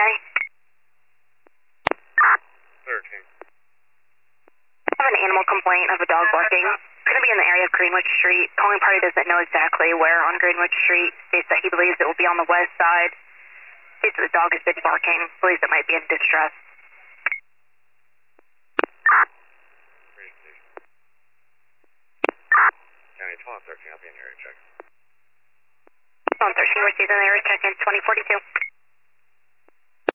County. 13. I have an animal complaint of a dog barking. It's going to be in the area of Greenwich Street. Calling party doesn't know exactly where on Greenwich Street. States that he believes it will be on the west side. States that the dog has been barking. Believes it might be in distress. County 12 13, I'll be in area check. 13, received in the area check in 2042.